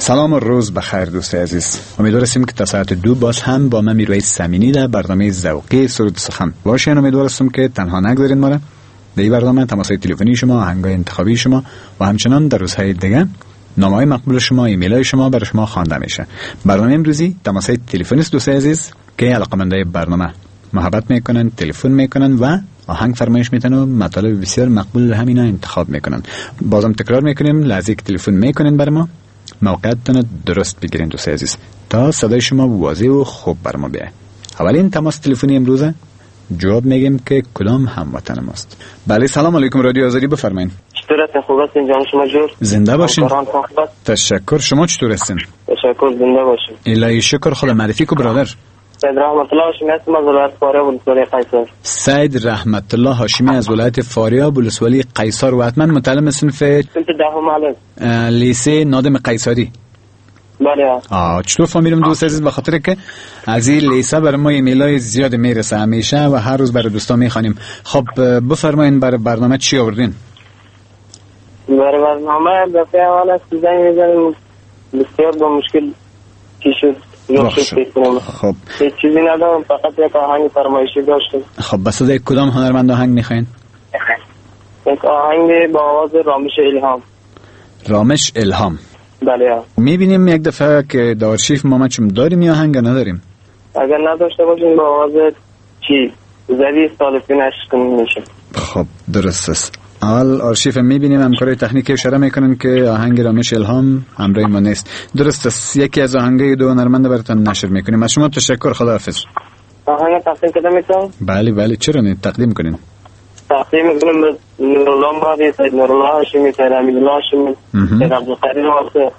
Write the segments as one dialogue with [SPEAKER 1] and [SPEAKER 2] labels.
[SPEAKER 1] سلام و روز بخیر دوست عزیز. امیدوارم که تا ساعت 2 باز هم با من میروی سمینی در برنامه ذوقی سرود سخن باشین. امیدوارم که تنها نگذارین ما را. در این برنامه تماس‌های تلفنی شما، آهنگ‌های انتخابی شما و همچنان در روزهای دیگه نامه‌های مقبول شما، ایمیل‌های شما برای شما خوانده میشه. برنامه امروزی تماس‌های تلفنی است دوست عزیز که علاقه‌مندای برنامه محبت میکنن، تلفن میکنن و آهنگ فرمایش میتن و مطالب بسیار مقبول همینا انتخاب میکنن. بازم تکرار میکنیم لحظه که تلفن میکنین برای ما موقعیتتون درست بگیرین دوست عزیز تا صدای شما واضح و خوب بر ما بیاد. اولین تماس تلفنی امروزه جواب میگیم که کدام هموطن ماست. بله سلام علیکم، رادیو آزادی بفرمایید.
[SPEAKER 2] چطور هستین؟ خوب هستین؟ جان شما جور؟
[SPEAKER 1] زنده باشین. تشکر. شما چطور هستین؟
[SPEAKER 2] تشکر، زنده باشین.
[SPEAKER 1] الهی شکر. خدا معرفی کو برادر.
[SPEAKER 2] سید رحمت الله هاشمی هستم از ولایت فاریاب ولسوالی قیصر.
[SPEAKER 1] سید رحمت الله هاشمی از ولایت فاریاب ولسوالی قیصر و حتما متعلم صنف
[SPEAKER 2] دهم
[SPEAKER 1] لیسه نادم قیصری.
[SPEAKER 2] بله.
[SPEAKER 1] چطور فهمیدم دوست عزیز؟ به خاطر که از این لیسه برای ما ایمیلای زیاد میرسه همیشه و هر روز برای دوستا میخوانیم. خب بفرمایید برای برنامه چی آوردین؟
[SPEAKER 2] برای برنامه دفعه اول است که زنگ میزنیم بسیار با مشکل چی شد.
[SPEAKER 1] خب
[SPEAKER 2] هیچ چیزی ندارم، فقط یک آهنگ فرمایشی داشتم.
[SPEAKER 1] خب بس از کدام هنرمند آهنگ میخواین؟
[SPEAKER 2] یک آهنگ با آواز رامش الهام.
[SPEAKER 1] رامش الهام.
[SPEAKER 2] بله.
[SPEAKER 1] میبینیم یک دفعه که در آرشیف ما چون داریم یا آهنگ نداریم؟
[SPEAKER 2] اگر نداشته باشیم با آواز چی زدی سالفین عشق میشه.
[SPEAKER 1] خب درست است. اول آرشیف میبینیم همکارای تکنیکی اشاره میکنن که آهنگ رامش الهام همراه ما نیست. درست است. یکی از آهنگای دو هنرمند براتون نشر میکنیم. از شما تشکر. خداحافظ.
[SPEAKER 2] آهنگ تقدیم کنم میتونم؟
[SPEAKER 1] بله چرا نه، تقدیم کنین.
[SPEAKER 2] تقدیم میکنم به نورالله مهدی، سید نورالله هاشمی، سید حمیدالله هاشمی، سید عبدالقادر واسه.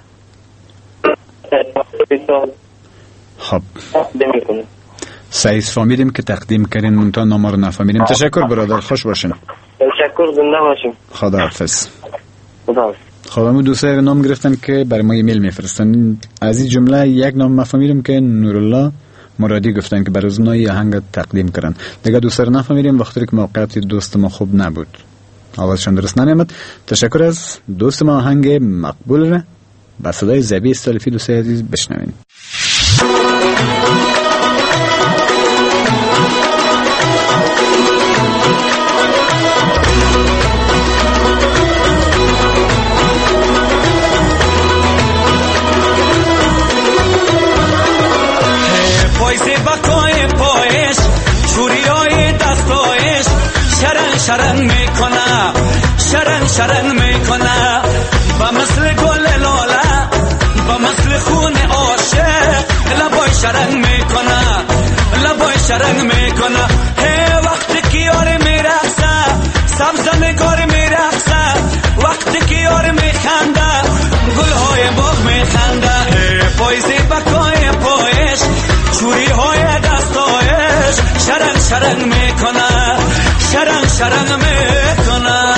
[SPEAKER 1] خب
[SPEAKER 2] تقدیم میکنم.
[SPEAKER 1] سعید فهمیدیم که تقدیم کردین منتها نام رو نفهمیدیم. تشکر برادر، خوش باشین.
[SPEAKER 2] تشکر، زنده باشین.
[SPEAKER 1] خداحافظ.
[SPEAKER 2] خداحافظ.
[SPEAKER 1] خب همون دوستای نام گرفتن که برای ما ایمیل میفرستن. از این جمله یک نام مفهمیدم که نورالله مرادی گفتن که برای از نای آهنگ تقدیم کردن. دیگه دوستا نفهمیدیم وقتی که موقعیت دوست ما خوب نبود، آوازشان درست نمیاد. تشکر از دوست ما. آهنگ مقبول را با صدای زبی استالفی دوستای عزیز بشنوین.
[SPEAKER 3] شرن میکنه با مثل گل لاله، با مثل خون عاشق لبای شرن میکنه هی وقتی که یار میرقصه سبز نگار میرقصه، وقتی که یار میخنده گلهای باغ میخنده، هی پایزی بکای پایش چوری های دستایش شرن میکنه، شرن میکنه.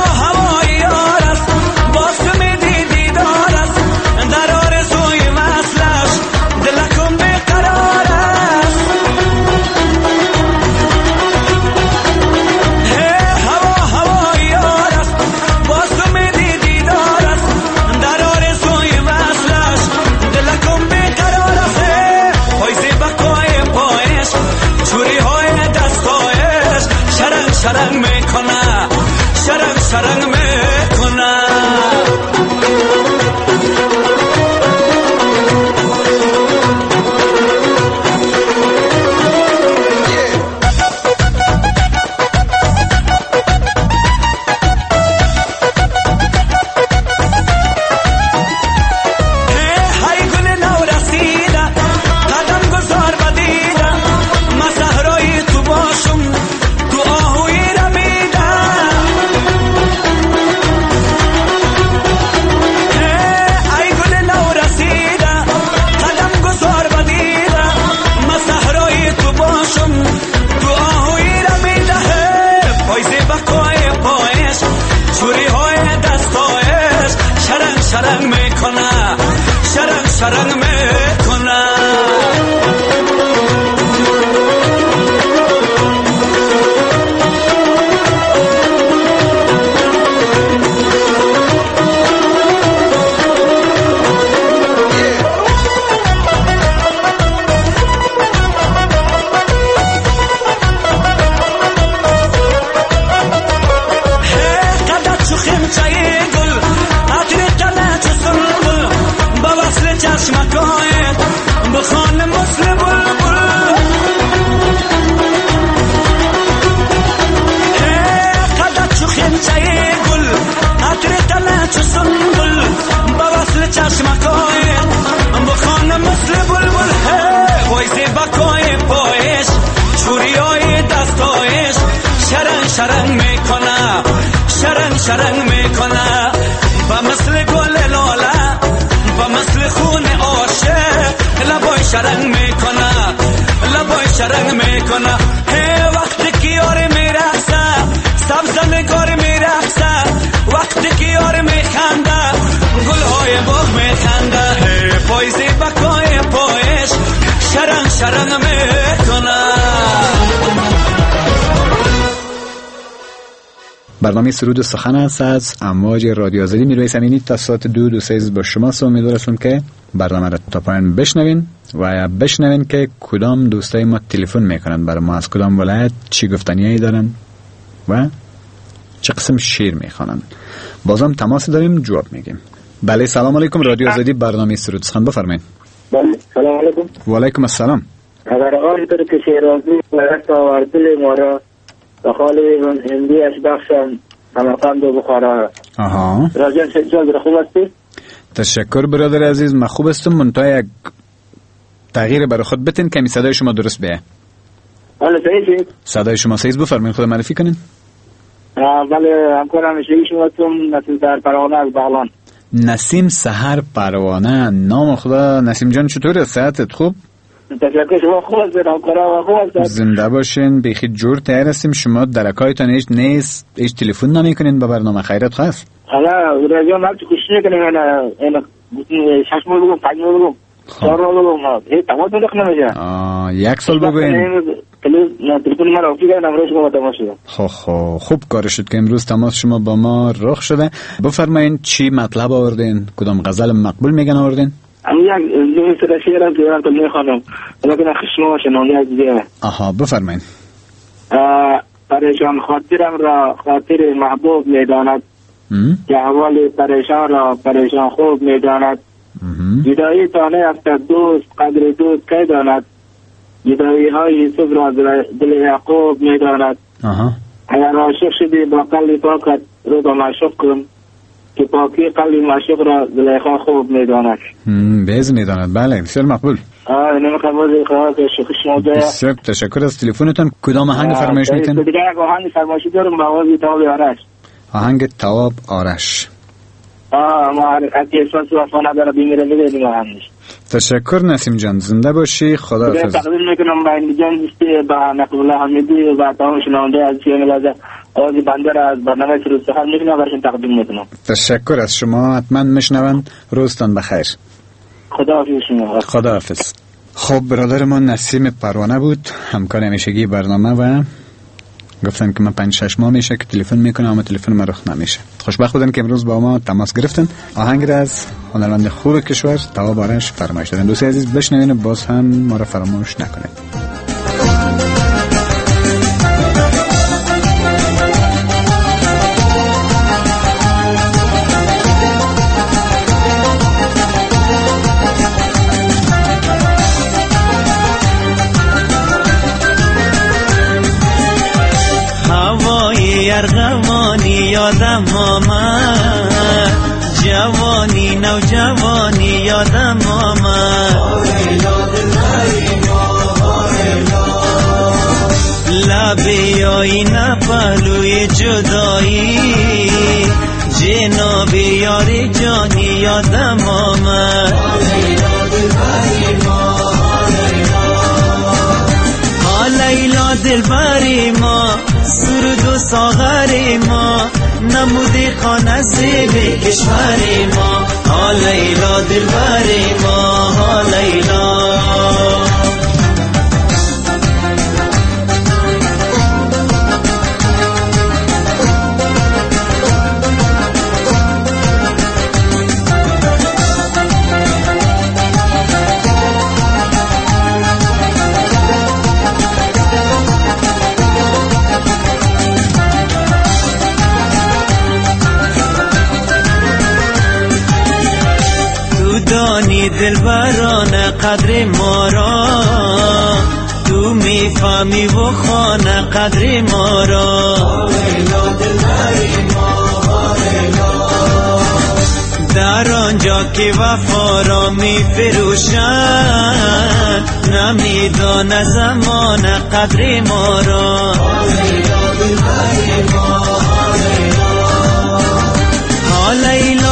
[SPEAKER 3] هوای یار است باز میدی دیدار است در آرزوی مست شرنگ میکنه با مثل گل لاله با مثل خون عاشق لبای شرنگ میکنه لبای شرنگ میکنه وقتی که یار میرقصه سبز نگار میرقصه وقتی که یار میخنده گلهای باغ میخنده پایزی بکای پایش شرنگ شرنگ میکنه.
[SPEAKER 1] برنامه سرود و سخن است از امواج رادیو آزادی. میرویس امینی تا ساعت 2 با شما است. امیدوارم که برنامه را تا پایان بشنوین و بشنوین که کدام دوستای ما تلفن میکنن برای ما، از کدام ولایت چی گفتنیایی دارن و چه قسم شعر میخوانن. بازم تماس داریم، جواب میگیم. بله سلام علیکم، رادیو آزادی برنامه سرود سخن بفرمایید.
[SPEAKER 2] بله سلام علیکم.
[SPEAKER 1] و علیکم السلام.
[SPEAKER 2] اگر آنطور که شیرازی مرست آوردل ما را و خالی هندی اش بخشم سمقند و بخارا.
[SPEAKER 1] آها
[SPEAKER 2] راجان شجاع خوب هستی؟
[SPEAKER 1] تشکر برادر عزیز، من خوب هستم. منتها یک تغییر برای خود بتین کمی صدای شما درست بیه.
[SPEAKER 2] بله صحیح شد.
[SPEAKER 1] صدای شما صحیح بفرمایید، خود معرفی کنین.
[SPEAKER 2] بله همکارم شیعی شما تون نسیم سهر پروانه از بغلان.
[SPEAKER 1] نسیم سهر پروانه، نام خدا. نسیم جان چطوره؟ صحتت خوب؟
[SPEAKER 2] تشکر، شما خوب هستید؟ همکارم خوب هستید؟
[SPEAKER 1] زنده باشین، بیخی جور تیار هستیم. شما درکایتان هیچ نیست، هیچ تلفن نمیکنین به برنامه خیرت خواست؟
[SPEAKER 2] حالا راجان هم چی کشی میکنیم این 6 ماه بگم 5 ماه بگم 4 ماه بگم این تماس مدخ نمیشه.
[SPEAKER 1] 1 سال بگوین.
[SPEAKER 2] تلفن من رفتی کردن امروز شما تماس شد.
[SPEAKER 1] خوب کار شد که امروز تماس شما با ما رخ شده. بفرمایین چی مطلب آوردین؟ کدام غزل مقبول میگن آوردین؟
[SPEAKER 2] یک زمین سر شعر هم که دارم تو میخوانم لیکن خشما شنونده دیگه.
[SPEAKER 1] آها بفرمایین.
[SPEAKER 2] پریشان خاطرم را خاطر محبوب میداند که احوال پریشان را پریشان خوب میداند. جدایی تانه افتد دوست قدر دوست که داند. جدایی های یوسف را دل یعقوب میداند. اگر عاشق شدی با قلب پاکت رو با معشوق کن که پاکی قلب معشوق را زلیخا خوب میداند.
[SPEAKER 1] بیز میداند. بله بسیار مقبول.
[SPEAKER 2] نمیخوام خواهد شوخی شما جای.
[SPEAKER 1] بسیار تشکر از تلفنتون. کدام آهنگ فرمایش میکنین؟
[SPEAKER 2] دیگه یک آهنگ فرمایشی دارم با آواز تواب آرش.
[SPEAKER 1] آهنگ تواب آرش.
[SPEAKER 2] ما اگه احساس وفا نداره بیمیره بگیریم آهنگش.
[SPEAKER 1] تشکر نسیم جان، زنده باشی. خداحافظ.
[SPEAKER 2] تقدیم میکنم با این جان دوستی با نقل الله حمیدی و تمام شنونده از چیه ملازه آواز بنده را از برنامه سرود سخن میکنم برشون تقدیم میکنم. تشکر
[SPEAKER 1] از شما، حتما میشنوند. روزتان بخیر.
[SPEAKER 2] خداحافظ شما.
[SPEAKER 1] خداحافظ. خب برادر ما نسیم پروانه بود، همکار همیشگی برنامه و گفتن که من 5-6 ماه میشه که تلفن میکنم اما تلفن من رخ نمیشه. خوشبخت بودن که امروز با ما تماس گرفتن. آهنگ را از هنرمند خوب کشور تواب آرش فرمایش دادن. دوستان عزیز بشنوین، باز هم ما را فراموش نکنید.
[SPEAKER 3] ارغوانی یادم آمد، جوانی نوجوانی یادم آمد. لبی آینه پهلوی جدایی، جناب یاری جانی یادم آمد. لیلا دلبری ما، سرود و ساغری ما، نمودی خانه سیبی کشوری ما. لیلا دلبری ما، لیلا. دلبران قدر ما را، تو میفهمی و خانه قدر ما را. در آنجا که وفا را میفروشند، نمیدانه زمان قدر ما را.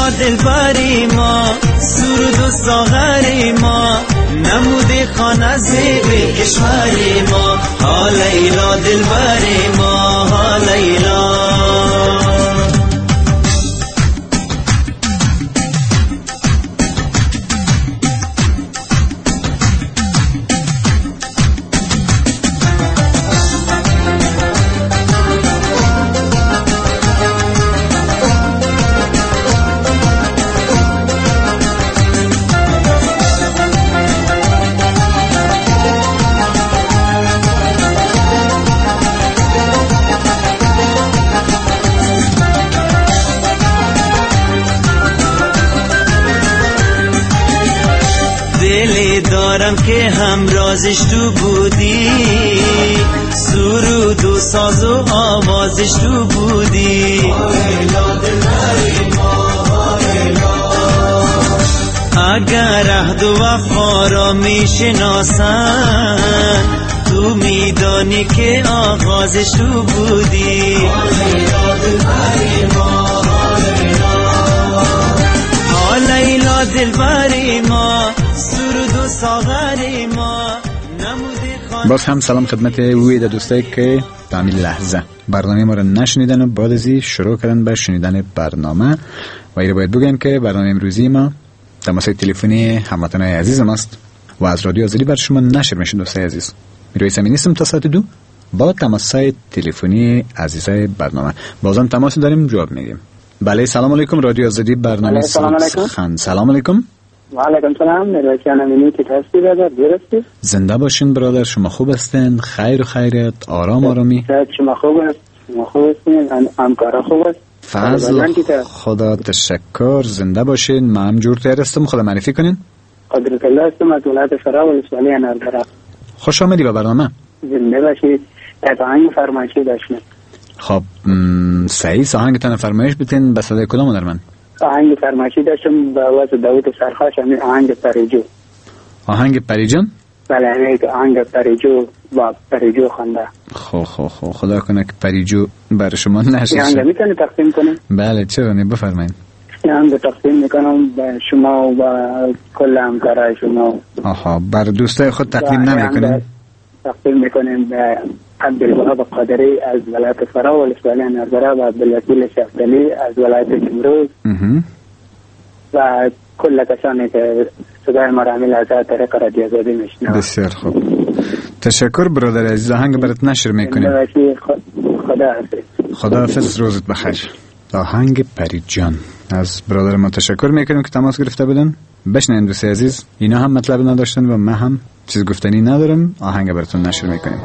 [SPEAKER 3] لیلا دلبری ما سرود و ساغری ما نموده خانه زیب کشوری ما ها لیلا دلبری ما ها لیلا. دلی دارم که همرازش تو بودی سرود و ساز و آوازش تو بودی اگر عهد و وفا را میشناسن تو میدانی که آغازش تو بودی لیلا دلبری ما سرود و ساغری ما.
[SPEAKER 1] باز هم سلام خدمت وید دوستایی که تا همین لحظه برنامه ما رو نشنیدن و بعد ازی شروع کردن به شنیدن برنامه و ایره باید بگم که برنامه امروزی ما تماس تلفنی هموطنای عزیز ماست و از رادیو آزادی بر شما نشر میشه. دوستای عزیز میروی سمین هستم تا ساعت 2 با تماسای تلفنی عزیزای برنامه بازم تماس داریم جواب میگیم. بله سلام علیکم رادیو آزادی برنامه
[SPEAKER 2] سلام علیکم.
[SPEAKER 1] سلام علیکم.
[SPEAKER 2] و علیکم سلام. میرویسیان امینی که هستی برادر درستی؟
[SPEAKER 1] زنده باشین برادر. شما خوب هستین؟ خیر و خیریت آرامی؟
[SPEAKER 2] شما خوب است؟ شما خوب هستین؟ همکارا خوب است؟
[SPEAKER 1] فضل خدا تشکر. زنده باشین. ما هم جور تیر هستم. خدا معرفی کنین.
[SPEAKER 2] قدرت الله هستم از ولایت فرا و ولسوالی اناربرا.
[SPEAKER 1] خوش آمدی به برنامه.
[SPEAKER 2] زنده باشید. آهنگ فرمایشی داشتیم.
[SPEAKER 1] خب صحیح آهنگتان فرمایش بتین به صدای کدام هنرمند؟
[SPEAKER 2] آهنگ فرمایشی داشتم به آواز داوود سرخاش. آهنگ پریجو.
[SPEAKER 1] آهنگ پریجان؟
[SPEAKER 2] بله آهنگ پریجو و پریجو خونده.
[SPEAKER 1] خب خدا کنه که پریجو برای شما نشه.
[SPEAKER 2] آهنگ میتونی تقسیم کنیم؟
[SPEAKER 1] بله چرا نه بفرمایید.
[SPEAKER 2] آهنگ تقسیم میکنم به شما و کل همکارای شما.
[SPEAKER 1] آها بر دوستای خود تقدیم نمیکنین؟
[SPEAKER 2] تقدیم میکنیم به عبدالوهاب قادری از ولایت فرا و ولسوالی اناربرا و عبدالوکیل شفتلی از ولایت نیمروز و کل کسانی که صدای ما را حامل از طریق رادیو آزادی میشنوند.
[SPEAKER 1] بسیار خوب. تشکر برادر عزیز. آهنگ برات نشر میکنیم. خدا حافظ. روزت بخیر. آهنگ پریجان از برادر ما تشکر میکنیم که تماس گرفته بودن. بشنین دوستای عزیز اینا هم مطلب نداشتن و من هم چیز گفتنی ندارم. آهنگ براتون نشر میکنیم.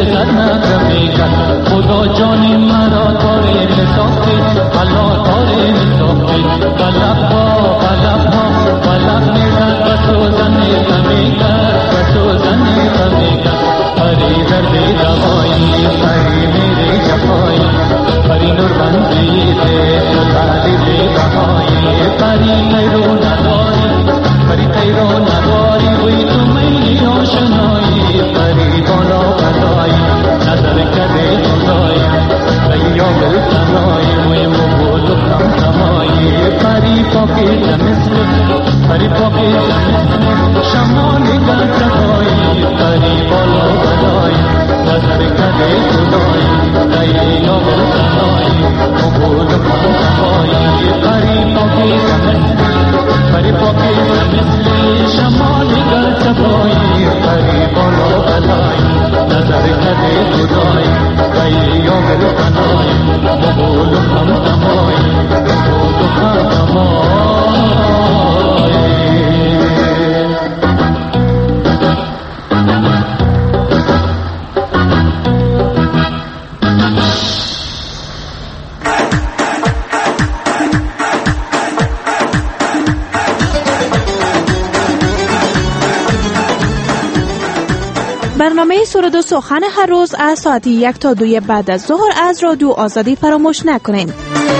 [SPEAKER 4] برنامه سرود و سخن هر روز از ساعت 1 تا 2 بعد از ظهر از رادیو آزادی فراموش نکنین.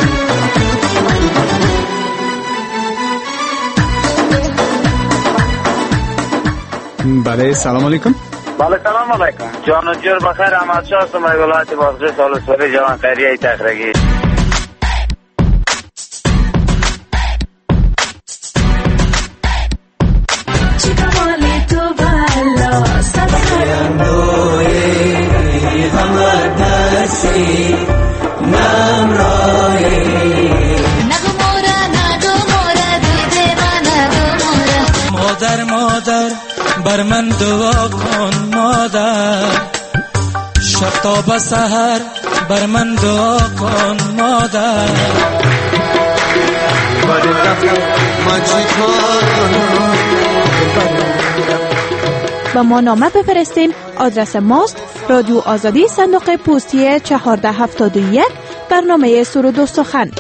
[SPEAKER 1] بله سلام علیکم.
[SPEAKER 5] بله سلام علیکم. جان و جور بخیر. احمد شاه هستم از ولایت بازرس سالسوری جوان خیریه تخرگی.
[SPEAKER 3] مادر بر من دعا کن مادر، شب تا به سحر بر من دعا کن مادر.
[SPEAKER 4] با ما نامه بفرستین. آدرس ماست رادیو آزادی، صندوق پستی 1471، برنامه سرود و سخن.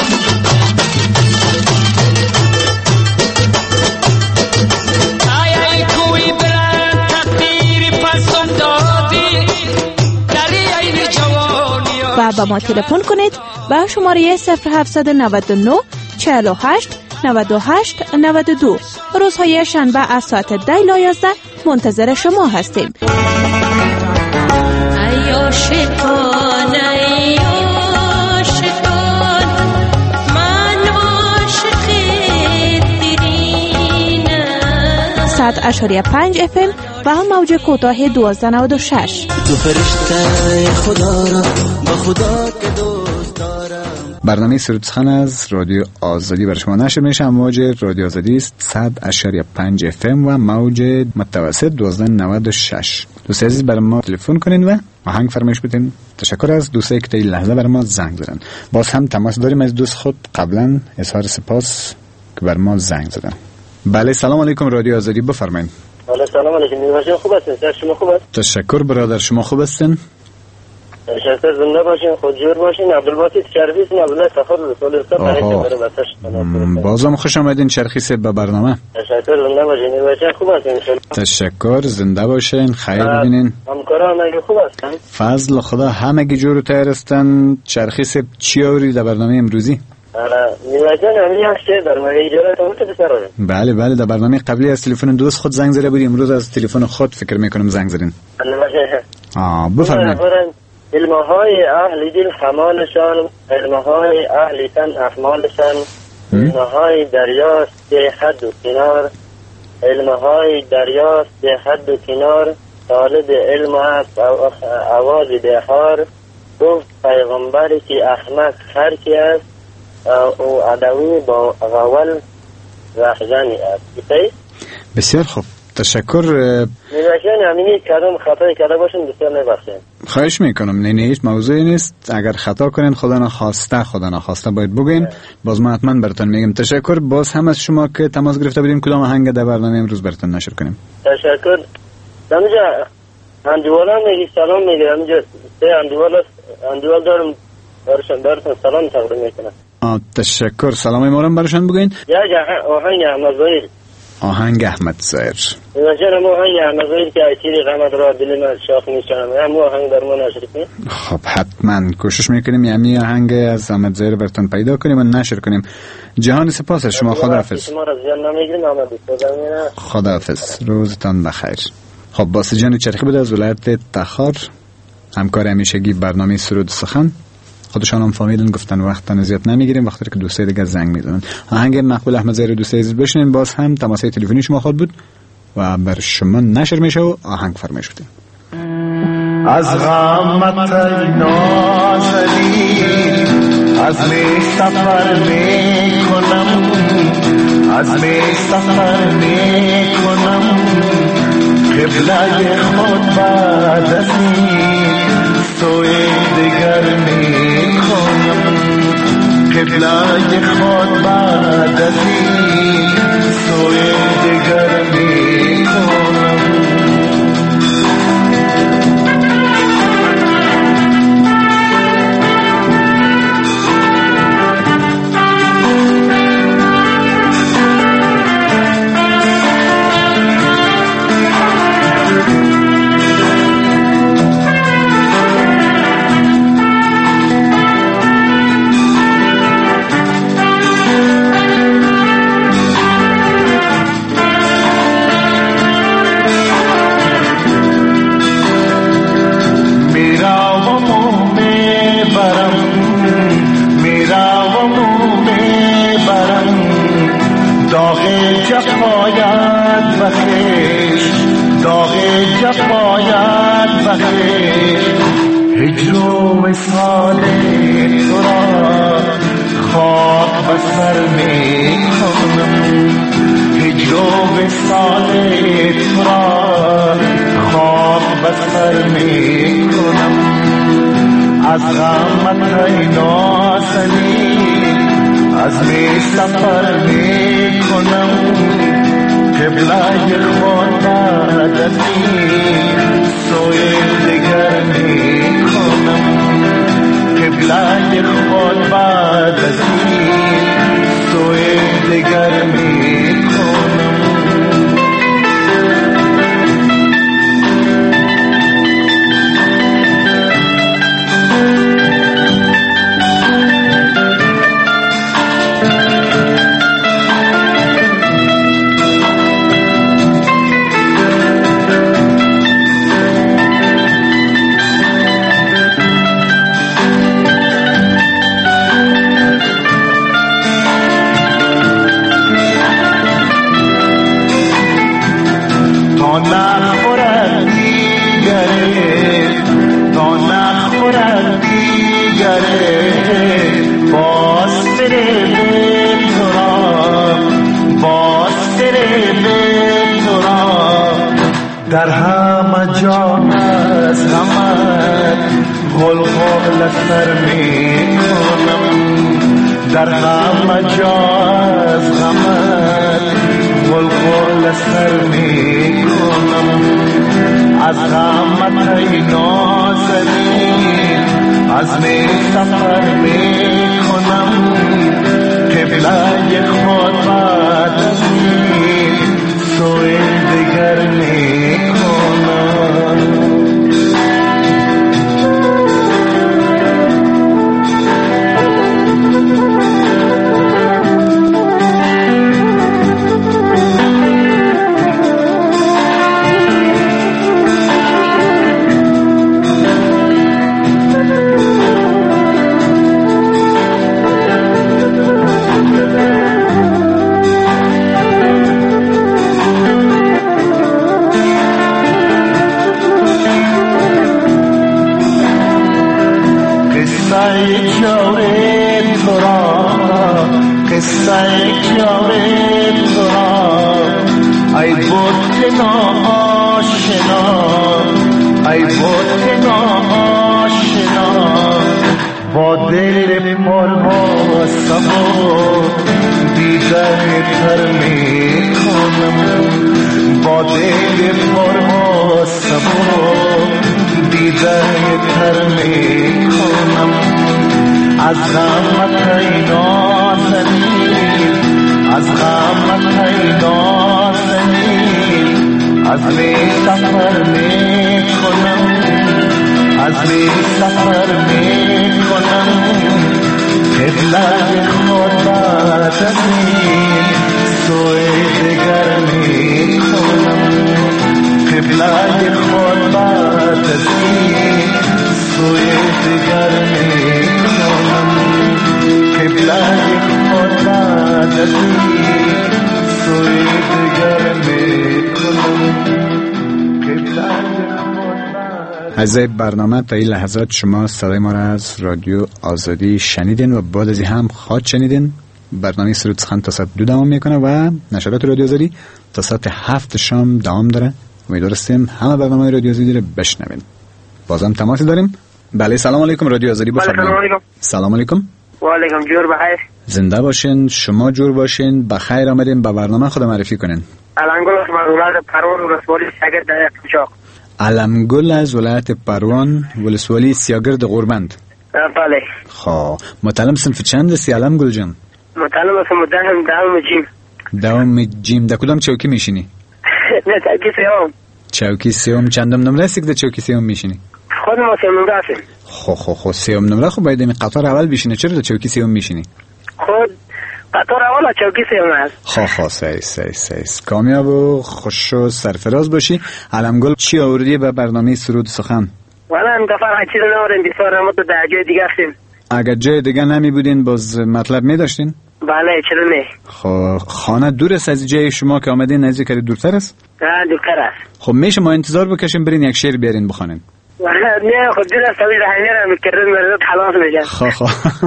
[SPEAKER 4] و با ما تلفن کنید با شماره 0799 48 98 92. روزهای شنبه از ساعت 10 تا 11 منتظر شما هستیم. ساعت 8.5 FM و هم موج کوتاه 1296.
[SPEAKER 3] تو فرشته خدا را با خدا که دوست دارم.
[SPEAKER 1] برنامه سرود سخن از رادیو آزادی بر شما نشر میشه. موج رادیو آزادی است 100.5 FM و موج متوسط 1296. دوست عزیز بر ما تلفن کنین و آهنگ فرمایش بدین. تشکر از دوستایی که تا این لحظه بر ما زنگ زدن. باز هم تماس داریم از دوست خود، قبلا اظهار سپاس که بر ما زنگ زدن. بله سلام علیکم رادیو آزادی، بفرمایید.
[SPEAKER 2] بله سلام علیکم. نیماشین خوب هستین؟ سر شما خوب است؟
[SPEAKER 1] تشکر برادر، شما خوب هستین؟
[SPEAKER 2] تشکر، زنده باشین، خودجور باشین. عبدالباسط چرخی اسم عبدالله سفر رسول
[SPEAKER 1] بازم خوش آمدین چرخیس به برنامه.
[SPEAKER 2] تشکر، زنده باشین. نیماشین خوب هستین ان شاء الله؟
[SPEAKER 1] تشکر، زنده باشین، خیر ببینین.
[SPEAKER 2] همکاران همگی خوب هستن؟
[SPEAKER 1] فضل خدا همگی جور و تیر هستن. چرخیس چی آوری در برنامه امروزی؟ بله در برنامه قبلی از تلفن دوست خود زنگ زده بودی، امروز از تلفن خود فکر میکنم زنگ زدین. بفرمایید.
[SPEAKER 2] علمهای اهل دل حمالشان، علمهای اهل تن احمالشان، علمهای دریاست به حد و کنار، علمهای دریاست به حد و کنار، طالب علم است آواز بهار، گفت پیغمبری که احمق هر کی است او عدوی با غول رهزنی است.
[SPEAKER 1] بسیار خوب، تشکر.
[SPEAKER 2] نمیشه همینی کدام خطایی کرده باشین بسیار نبخشین.
[SPEAKER 1] خواهش میکنم. نه هیچ موضوعی نیست. اگر خطا کنین خدا نخواسته باید بگین. باز ما حتما براتون میگم. تشکر باز هم از شما که تماس گرفته بودیم کدام آهنگ در برنامه امروز براتون نشر کنیم.
[SPEAKER 2] تشکر. دمجا اندوالم میگی سلام میگیرم اینجا اندوال دارم برشون سلام تقدیم میکنم.
[SPEAKER 1] تشکر. سلام ما برشون بگین.
[SPEAKER 2] آهنگ احمد ظاهر.
[SPEAKER 1] آهنگ احمد ظاهر.
[SPEAKER 2] مثلا آهنگ احمد ظاهر که ایتیری قامت را دل من شاخ میشنم. هم آهنگ در ما نشر کنیم.
[SPEAKER 1] خب حتما کوشش میکنیم یعنی آهنگ از احمد ظاهر براتون پیدا کنیم و نشر کنیم. جهان سپاس از شما. خداحافظ.
[SPEAKER 2] شما را زیاد نمیگیریم احمد.
[SPEAKER 1] خداحافظ. روزتان بخیر. خب باسط جان چرخی بود از ولایت تخار، همکار همیشگی برنامه سرود سخن. خودشان هم فهمیدن گفتن وقت زیاد نمیگیریم، وقتی که دوستای دیگه زنگ میزنن. آهنگ مقبول احمد ظاهر دوستای عزیز بشنین. باز هم تماس تلفنی شما خود بود و بر شما نشر میشه و آهنگ فرمایش بدین.
[SPEAKER 6] از غمت نازلی از می سفر میکنم، از می سفر میکنم، قبله خود بعد از این سوی دیگر میکنم، قبله خود بعد از این سوی دیگر میکنم. جفایت بخیر هجر و وصال تو را خاک بر سر میکنم، هجر و وصال تو را خاک بر سر میکنم. از غمت ای نازنین از می سفر میکنم، قبله خود بعد از این سوی دیگر میکنم، قبله خود بعد از این سوی دیگر میکنم. در همه جا از غمت غلغل سر میکنم، در همه جا از غمت غلغل سر میکنم. از غمت ای نازنین از می سفر میکنم، قبله خود بعد از این سوی دیگر میکنم. ای بود ناآشنا، ای بود ناآشنا، با دل پرهاستم دیگر تر میکنم، با دل پرهاستم سفر میکنم از غم نازنین از غم نازنین از می سفر میکنم از می سفر میکنم قبله خدا دستین سوی دگر میکنم قبله خدا دستین سوی دگر میکنم قبله خدا دستین سوی دگر میکنم قبله.
[SPEAKER 1] عزیزای برنامه تا این لحظات شما صدای ما را از رادیو آزادی شنیدین و بعد از این هم خواهد شنیدین. برنامه سرود سخن تا ساعت 2 دوام میکنه و نشرات رادیو آزادی تا ساعت 7 شام دوام داره. امیدوارستیم همه برنامه رادیو آزادی رو بشنوین. بازم تماسی داریم. بله سلام علیکم رادیو آزادی بفرمایید. سلام علیکم.
[SPEAKER 7] و علیکم جور بخیر.
[SPEAKER 1] زنده باشین، شما جور باشین، بخیر آمدین. به برنامه خود معرفی کنین.
[SPEAKER 7] علمگل از ولایت پروان ولسوالی سیاگرد قمشاق.
[SPEAKER 1] علمگل از ولایت پروان ولسوالی سیاگرد قربند.
[SPEAKER 7] بله.
[SPEAKER 1] خب متعلم صنف چند هستی علمگل جان؟
[SPEAKER 7] متعلم هستم دوم جیم.
[SPEAKER 1] دوم جیم. در کدام چوکی میشینی؟
[SPEAKER 7] نه چوکی سیوم.
[SPEAKER 1] چوکی سیوم. چندم نمره هستی که در چوکی سیوم میشینی؟
[SPEAKER 7] خود ما سیوم نمره هستیم.
[SPEAKER 1] خب سیوم نمره. خب باید این قطار اول بشینه. چرا در چوکی سیوم میشینی؟
[SPEAKER 7] خود قطار اول چوکی سیوم هست.
[SPEAKER 1] خب سعی کامیاب و خوش و سرفراز باشی. علمگل چی آوردی به برنامه سرود سخن؟
[SPEAKER 7] والا این دفعه هیچ چیز نمی‌آوردیم. بسیار ما تو در جای دیگه هستیم.
[SPEAKER 1] اگر جای دیگه نمی بودین باز مطلب می داشتین؟
[SPEAKER 7] بله چرا نه.
[SPEAKER 1] خب خانه دور است از جای شما که آمدین؟ نزدیک دورتر است؟
[SPEAKER 7] نه دورتر است.
[SPEAKER 1] خب میشه ما انتظار بکشیم برین یک شعر بیارین بخونین؟
[SPEAKER 7] نه خود دور است. سوی رهنی را میکردن مرد خلاص میشن.
[SPEAKER 1] خب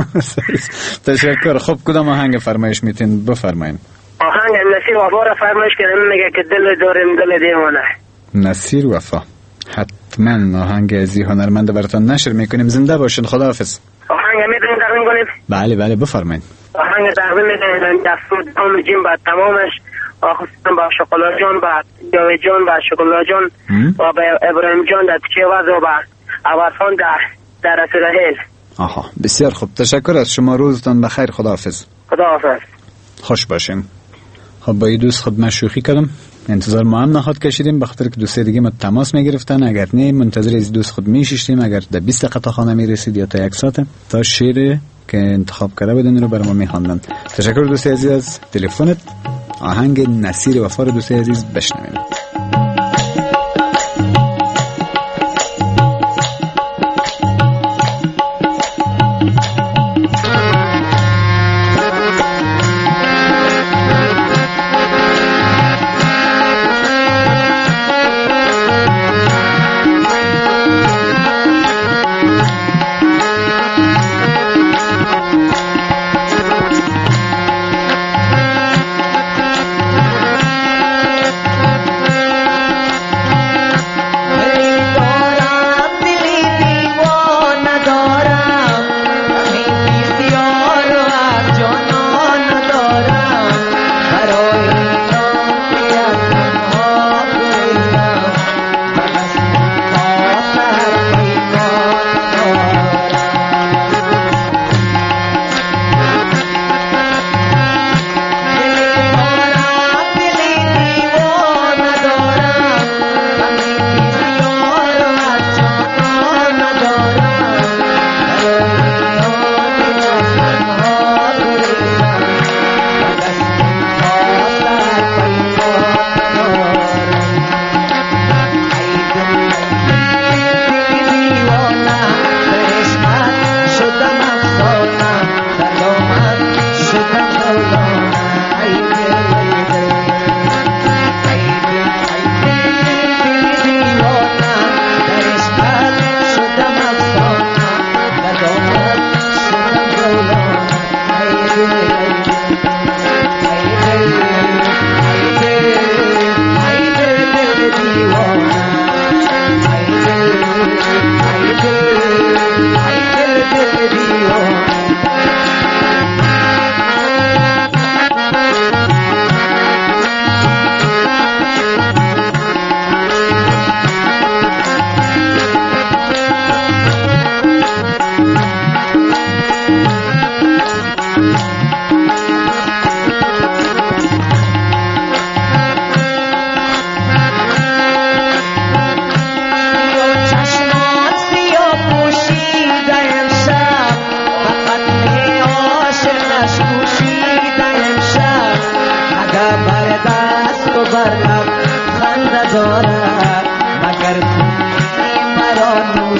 [SPEAKER 1] تشکر. خب کدام آهنگ فرمایش میتین بفرمایین؟
[SPEAKER 7] آهنگ نصیر وفا را فرمایش کنم. میگه که دل داریم دل دیوانه.
[SPEAKER 1] نصیر وفا. حتما آهنگ ازی هنرمند براتون نشر میکنیم. زنده باشین. خداحافظ.
[SPEAKER 7] آهنگ میتونیم تقدیم کنیم؟
[SPEAKER 1] بله بفرمایید.
[SPEAKER 7] آهنگ تقدیم میکنیم دستور دام جیم با تمامش خصوصا با شکلا جان با جاوید جان با شکلا جان و با ابراهیم جان در تچیواز و با عوارفان در رسول.
[SPEAKER 1] آها بسیار خوب. تشکر از شما. روزتان بخیر. خداحافظ.
[SPEAKER 7] خداحافظ.
[SPEAKER 1] خوش باشین. خب با این دوست خود مشوخی کردم. انتظار ما هم نخواد کشیدیم بخاطر که دوست دیگه ما تماس میگرفتن. اگر نه منتظر از دوست خود میشیشتیم. اگر در 20 دقیقه تا خانه میرسید یا تا 1 ساعت تا شعر که انتخاب کرده بودن رو برام میخواندن. تشکر دوست عزیز از تلفنت. آهنگ نصیر وفا رو دوست عزیز بشنوید.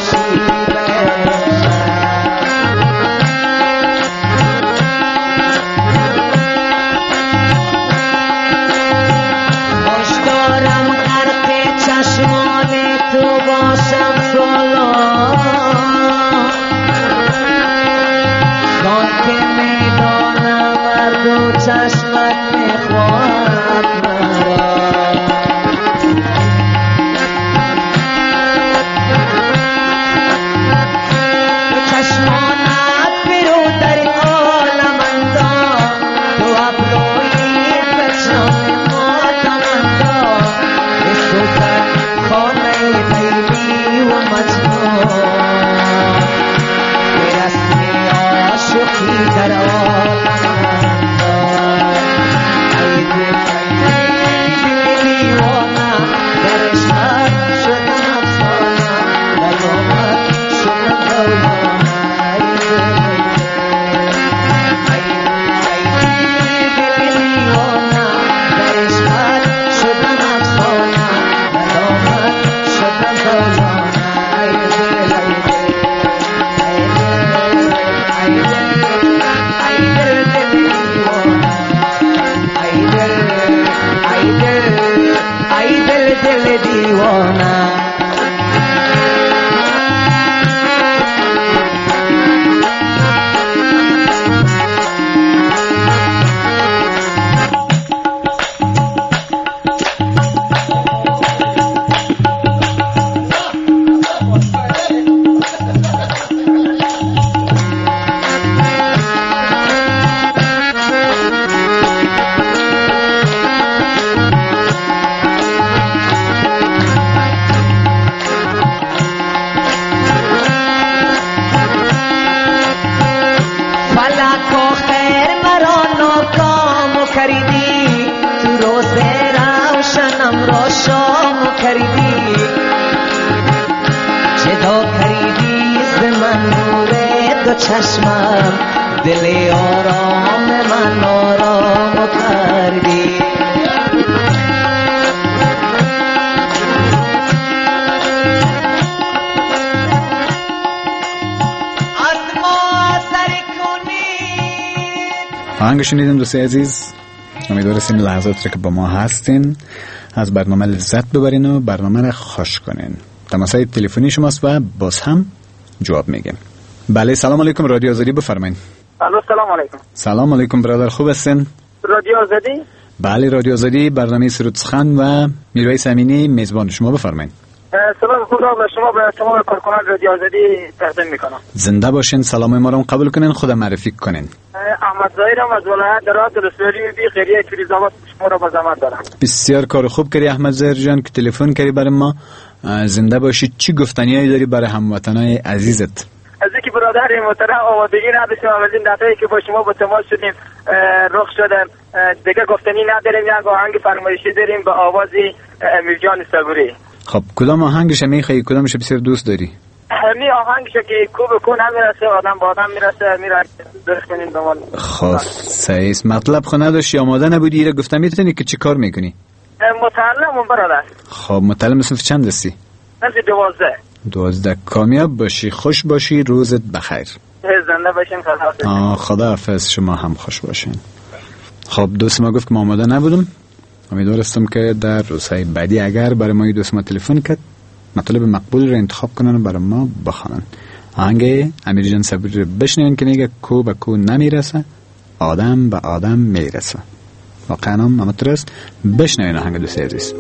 [SPEAKER 3] چشمم دل آرام من آرام کردی از ما سری کنید.
[SPEAKER 1] آهنگ شنیدیم دوستی عزیز، امیدوارم این لحظات رو که با ما هستین از برنامه لذت ببرین و برنامه رو خوش کنین. تماسای تلفنی شماست و باز هم جواب میگیم. بله سلام علیکم، رادیو آزادی بفرمایید.
[SPEAKER 2] الو سلام علیکم.
[SPEAKER 1] سلام علیکم برادر، خوب هستین؟
[SPEAKER 2] رادیو آزادی؟
[SPEAKER 1] بله رادیو آزادی، برنامه سرود سخن و میرویس امینی میزبان شما، بفرمایید.
[SPEAKER 2] سلام خدا به شما، به تمام کارکنان رادیو آزادی تقدیم میکنم.
[SPEAKER 1] زنده باشین، سلام ما رو قبول کنین، خودم معرفی کنین.
[SPEAKER 2] احمد ظاهرم از ولایت درات رسولی بی خیریه فیروزآباد شما رو با زحمت دارم.
[SPEAKER 1] بسیار کار خوب کردی احمد ظاهر جان که تلفن کردی برای ما. زنده باشی. چی گفتنیایی داری برای هموطنای عزیزت؟
[SPEAKER 2] از اینکه برادر محترم آمادگی نداشتیم از این دفعه که با شما با تماس شدیم رخ شدن، دیگه گفتنی نداریم، یک آهنگ فرمایشی داریم به آواز امیرجان صبوری.
[SPEAKER 1] خب کدام آهنگش میخوای؟ کدامش بسیار دوست داری؟
[SPEAKER 2] همین آهنگش که کو به کو نمیرسه، آدم با آدم میره درست کنین به من.
[SPEAKER 1] خب صحیح، مطلب خو نداشتی، آماده نبودی، ایره گفتم میتونی که چی کار میکنی؟
[SPEAKER 2] متعلم برادر.
[SPEAKER 1] خب متعلم صنف چند هستی؟
[SPEAKER 2] صنف
[SPEAKER 1] 12. کامیاب باشی، خوش باشی، روزت بخیر.
[SPEAKER 2] زنده باشین.
[SPEAKER 1] خداحافظ. شما هم خوش باشین. خب دوست ما گفت که ما آماده نبودم، امیدوارستم که در روزهای بعدی اگر برای ما دوست ما تلفن کرد مطلب مقبول رو انتخاب کنن و برای ما بخوانن. آهنگ امیرجان صبوری رو بشنوین که میگه کو به کو نمیرسه، آدم به آدم میرسه. واقعا هم همطور است. بشنوین آهنگ دوست عزیز.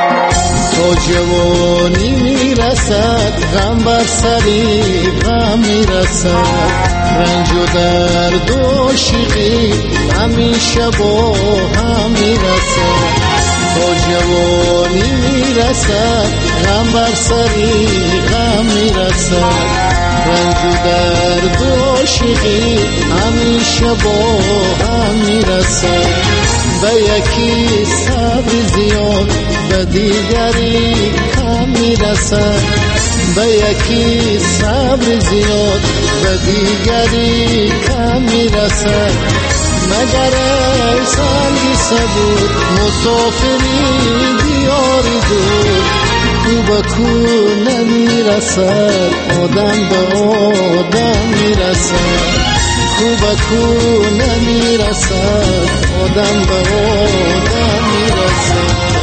[SPEAKER 8] جوانی میرسد غم بر سری غم میرسد، رنج و درد و عاشقی همیشه با هم میرسد. تا جوانی میرسد، غم بر سری غم میرسد، رنج و درد و عاشقی همیشه با هم میرسد. به یکی صبر زیاد به دیگری کم میرسد، به یکی صبر زیاد به دیگری کم میرسد. مگر ای سنگی صبور مسافری دیاری دور، کو به کو نمیرسد آدم به آدم میرسد، کو به کو نمیرسد آدم به آدم میرسد.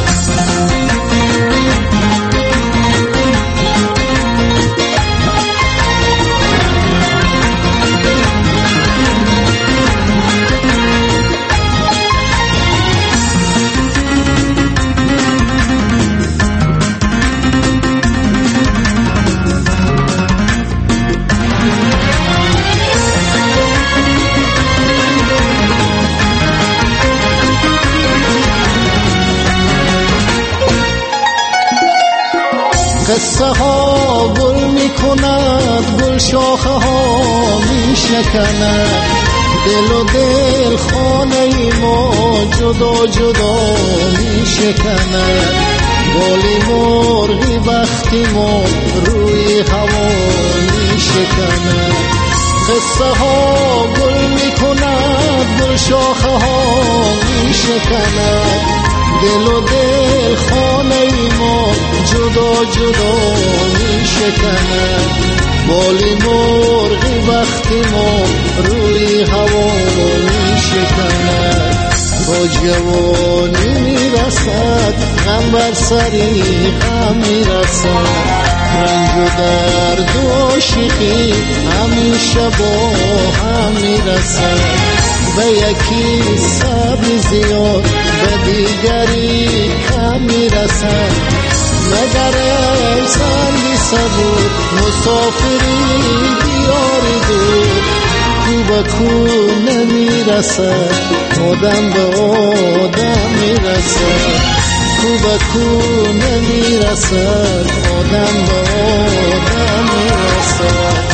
[SPEAKER 8] قصه ها گل می کند، گل شاخه ها می شکند، دل و دل خانه ما جدا جدا می شکند. بالی مرغی بختی ما روی هوا می شکند. قصه ها گل می کند، گل شاخه ها می شکند، دل و دل خانه ما جدا جدا می شکند. بالی مرغی وقتی ما روی هوا می شکند. با جوانی می رسد، غم بر سری غم می رسد، رنج و درد و عاشقی همیشه با هم می رسد. به یکی صبر زیاد به دیگری کم میرسد. مگر ای سنگی صبور مسافری دیاری دور، کو به کو نمیرسد آدم به آدم میرسد، کو به کو نمیرسد آدم به آدم میرسد.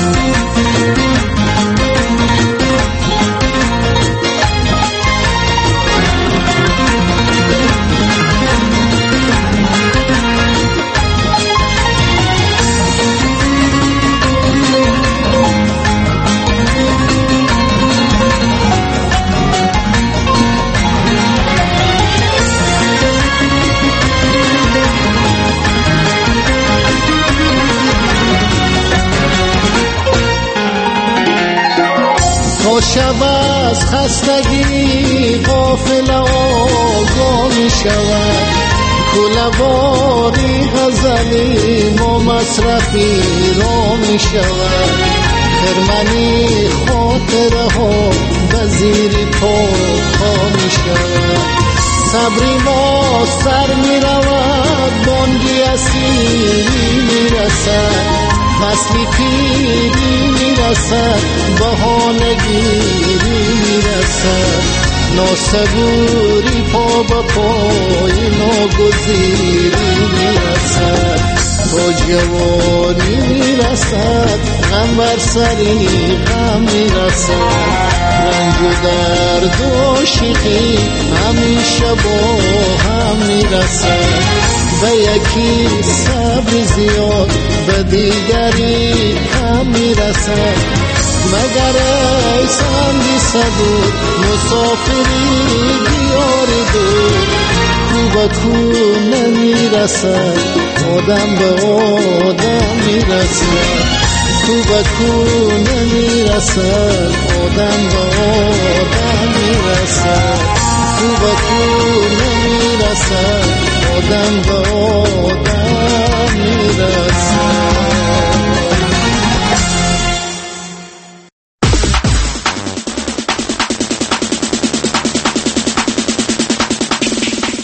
[SPEAKER 8] شب از خستگی غافل آگاه می شود، کله‌واری غزلی ما مصرفی را می شود. خرمنی خاطره ها به زیر پا می شود. صبری ما سر می رود، بانگی اسیری می رسد، فصلی پیری می رسد، بهانه گیری می رسد. ناصبوری پا به پای ناگزیری می رسد. با جوانی می رسد، غم بر سری غم می رسد، رنج و درد و عاشقی همیشه با هم می رسد. به یکی صبر زیاد به دیگری کم می رسد. مگر ای سنگی صبور مسافری دیاری دور، کو به کو نمی رسد آدم به آدم می رسد، کو به کو نمی رسد آدم به آدم می رسد، کو به کو نمی رسد آدم به آدم می رسد.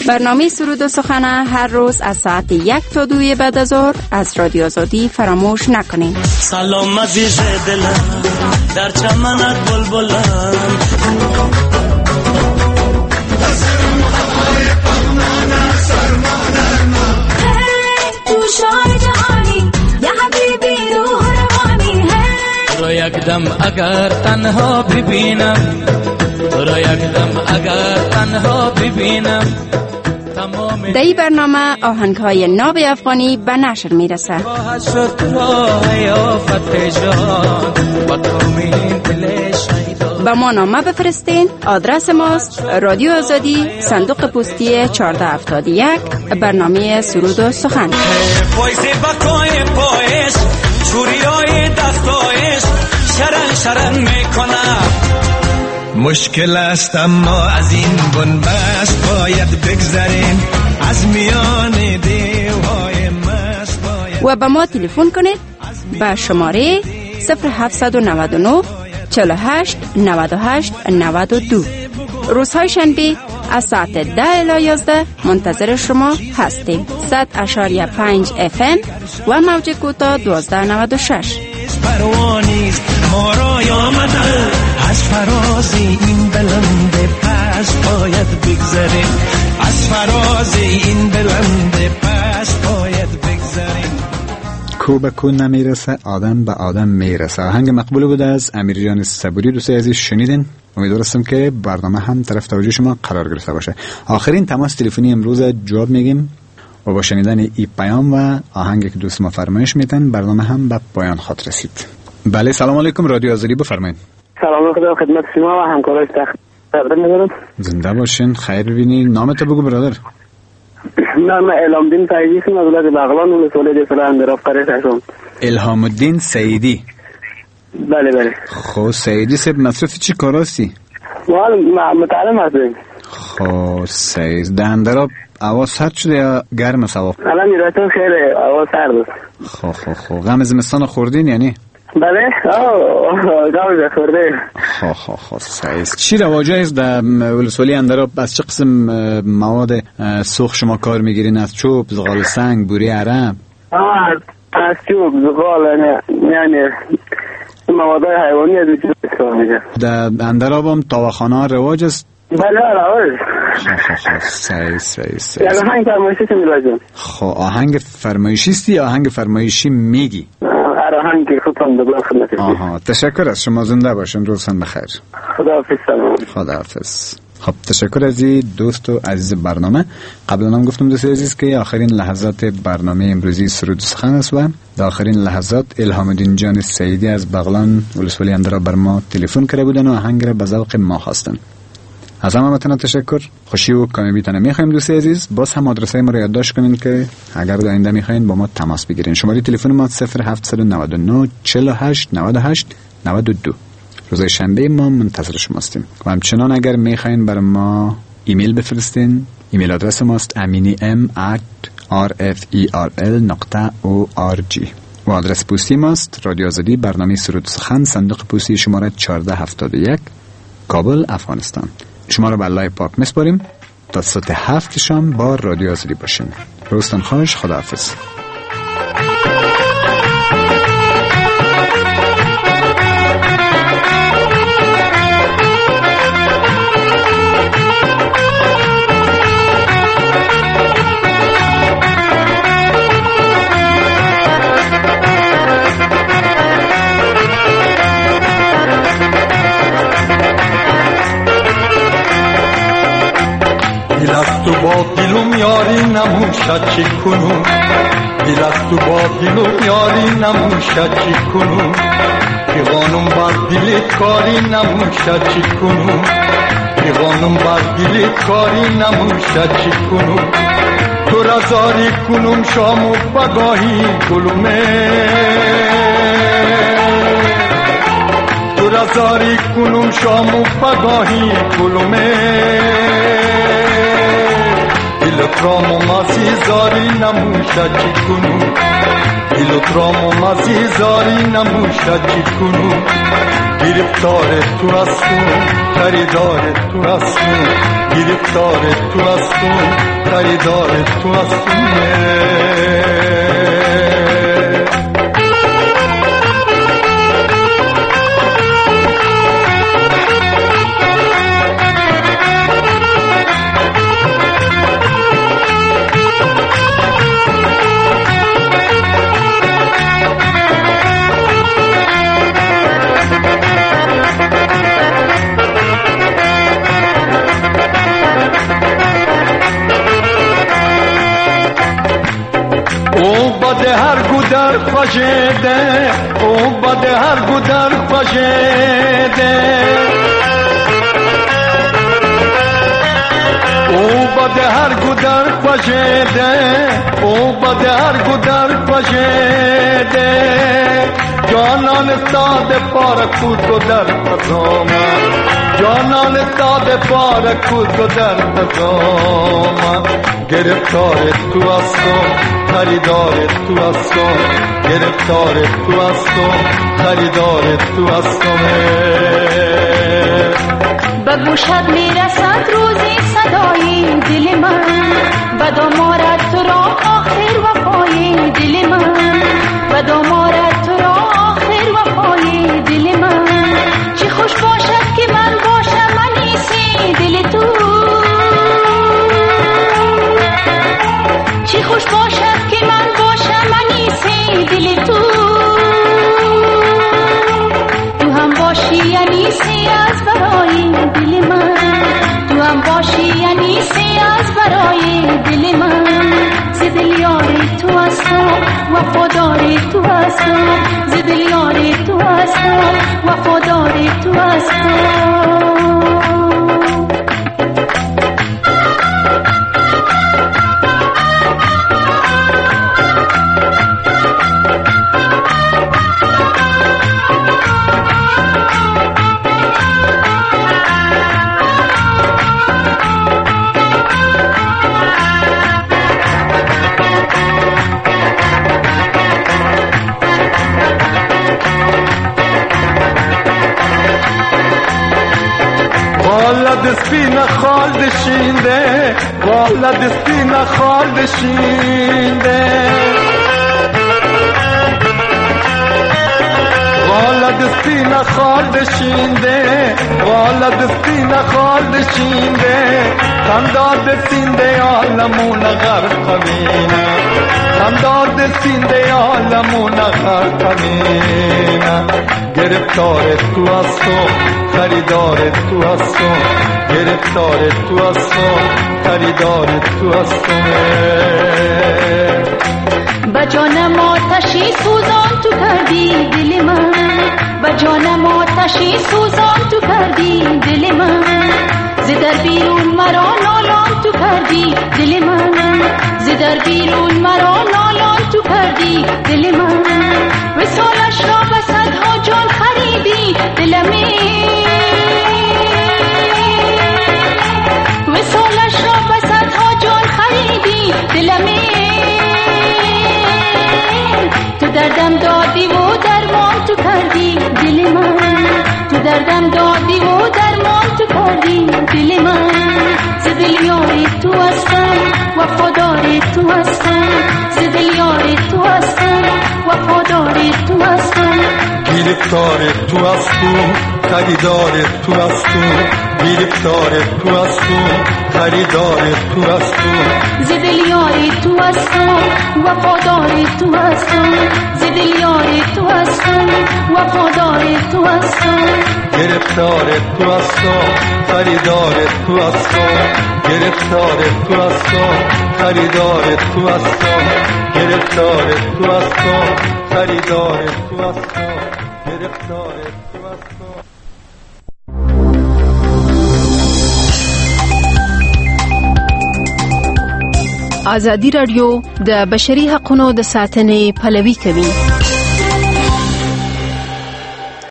[SPEAKER 9] برنامه سرود و سخن هر روز از ساعت 1 تا 2 بعد از ظهر از رادیو آزادی فراموش نکنین.
[SPEAKER 3] سلام عزیز دلم در چمنت بلبلم را یک دم اگر تنها ببینم را یک دم اگر تنها ببینم.
[SPEAKER 9] در این برنامه آهنگ‌های ناب افغانی به نشر میرسه. با ما نامه بفرستین. آدرس ماست رادیو آزادی، صندوق پستی 1471، برنامه سرود و سخن.
[SPEAKER 6] مشکل است اما از این بنبست باید بگذریم، از میان دیوهای مست باید.
[SPEAKER 9] و به ما تلفن کنید به شماره 0799 48 98 92. روزهای شنبه از ساعت 10 الی 11 منتظر شما هستیم. 100.5 FM و موج کوتاه 1296.
[SPEAKER 6] پروانیز ما را آمده از فراز این بلند پس باید بگذریم، از فراز این بلند پس باید بگذریم.
[SPEAKER 1] کو به کو نمیرسه آدم به آدم میرسه. آهنگ مقبول بوده از امیر جان صبوری. دوستای عزیز شنیدین؟ امیدوارم که برنامه هم طرف توجه شما قرار گرفته باشه. آخرین تماس تلفنی امروز جواب میگیم و با شنیدن ای پیام و آهنگی که دوست ما فرمایش میتن برنامه هم به پایان خاط رسید. بله سلام علیکم، رادیو آزادی بفرمایید.
[SPEAKER 2] سلام خدا خدمت شما و همکارای تقدیم می‌کنم.
[SPEAKER 1] زنده باشین، خیر ببینید. نامت بگو برادر.
[SPEAKER 2] نام الهام الدین سعیدی است، از ولایت بغلان ولسوالی دسل اندراف قریش هستم.
[SPEAKER 1] الهام الدین سعیدی.
[SPEAKER 2] بله بله.
[SPEAKER 1] خب سعیدی صاحب مصرف چی کاراستی؟
[SPEAKER 2] ما متعلم هستیم.
[SPEAKER 1] خب سعید در اندراف هوا سرد شده یا گرم است هوا؟
[SPEAKER 2] الان میراتون خیلی هوا سرد است.
[SPEAKER 1] خب غم زمستان خوردین یعنی؟
[SPEAKER 2] بله غم خورده.
[SPEAKER 1] خب سعید چی رواجه است در ولسوالی اندراف؟ از چه قسم مواد سوخت شما کار میگیرین؟ از چوب، زغال سنگ، بوری عرب؟
[SPEAKER 2] از چوب، زغال، یعنی مواد حیوانی از وجود استفاده میشه.
[SPEAKER 1] در اندراف هم تاوخانه رواج است؟
[SPEAKER 2] بله رواج.
[SPEAKER 1] خب سعید
[SPEAKER 2] یعنی آهنگ فرمایشی چه میلازم؟
[SPEAKER 1] خب آهنگ فرمایشیستی یا آهنگ فرمایشی میگی؟
[SPEAKER 2] آهنگ خودم دبلا خدمت.
[SPEAKER 1] تشکر از شما، زنده باشین، روزتون بخیر.
[SPEAKER 2] خداحافظ. سلام.
[SPEAKER 1] خداحافظ. خب تشکر از دوست و عزیز برنامه. قبلا هم گفتم دوست عزیز که آخرین لحظات برنامه امروزی سرود و سخن است و در آخرین لحظات الهام الدین جان سعیدی از بغلان ولسوالی اندرا بر ما تلفن کرده بودن و آهنگ را به ذوق ما خواستن. از همتون تشکر. خوشی و کامیابیتون می‌خوایم دوست عزیز. باز هم آدرسای ما رو یادداشت کنین که اگر در آینده می‌خواین با ما تماس بگیرین. شماره تلفن ما 0799 48 98 92. روز شنبه ما منتظر شما هستیم. و همچنان اگر می‌خواین برای ما ایمیل بفرستین، ایمیل آدرس ماست aminim@rferl.org و آدرس پستی ماست رادیو آزادی، برنامه سرود و سخن، صندوق پستی شماره 1471، کابل، افغانستان. شما رو به الله پاک میسپاریم تا ساعت 7 شام با رادیو آزادی باشین. روزتون خوش. خداحافظ.
[SPEAKER 10] تو با دلم یاری نموشد چی کنم، دل از تو با دلم یاری نموشد چی کنم، پیغانم بر دلت کاری نموشد چی کنم، پیغانم بر دلت کاری نموشد چی کنم، تو رزاری کنم شام و بگاهی گلومه، تو رزاری کنم شام و بگاهی گلومه، دیلوترام و مزیزاری نموشد چی کنو دیلوترام و مزیزاری نموشد چی کنو گرفتار تو هستم خریدار تو هستم گرفتار تو هستم خریدار تو هستم هر گودر خواجده او بده هر گودر خواجده او بده هر گودر خواجده او بده هر گودر خواجده جانان ساده پار کود و در قضامه جانان ساده پار کود و در قضامه گرفتار تو هستم خریدار تو هستم گرفتار تو هستم خریدار تو هستم
[SPEAKER 11] به گوشت میرسد روزی صدای دل من به دامارت تو را آخر وفای دل من به دامارت تو را آخر وفای دل من چه خوش باشد که من باشم انیسی دل تو چه خوش باشد که من باشم انیسی دل تو تو هم باشی انیسی از برای دل من تو هم باشی انیسی از برای دل من ز دل یاری تو هستم وفاداری تو هستم ز دل یاری تو هستم وفاداری تو هستم
[SPEAKER 10] دسپین خال دشینده والا دسپین خال دشینده والا دسپین خال دشینده والا دسپین خال دشینده خنداد سینده عالمون غرق مینه خنداد سینده عالمون غرق مینه گرفتار تو هستم خریدار تو هستم گرفتار تو هستم خریدار تو هستم
[SPEAKER 11] به جانم آتشی سوزان تو کردی دل من به جانم آتشی سوزان تو کردی دل من ز در بیرون مرا نالان تو کردی دل من ز در بیرون مرا نالان تو کردی دل من وصالش را به صدها جان خریدی دلمی وصالش را به صدها جان خریدی دلمی تو دردم دادی و درمان تو کردی دل من تو دردم دادی و درمان تو کردی دل من ز دل یاری تو هستم وفاداری تو هستم ز دل یاری تو هستم وفاداری تو هستم
[SPEAKER 10] گرفتار تو هستم خریدار تو هستم گرفتار تو هستم خریدار تو هستم
[SPEAKER 11] ز دل یاری تو هستم وفاداری تو هستم ز دل یاری تو هستم وفاداری تو هستم
[SPEAKER 10] گرفتار تو هستم خریدار تو هستم گرفتار تو هستم خریدار تو هستم گرفتار تو هستم خریدار تو هستم گرفتار تو هستم
[SPEAKER 9] ازادي رادیو د بشري حقوقو د ساتنې پلوي کوي.